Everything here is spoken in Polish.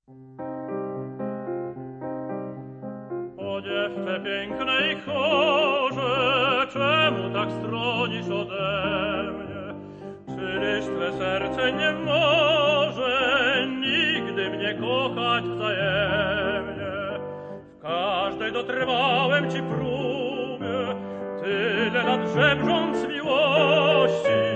O dziewczę pięknej chorze, czemu tak stronisz ode mnie? Czyliż twe serce nie może nigdy mnie kochać wzajemnie? W każdej dotrwałem ci próbie, tyle lat żebrząc miłości,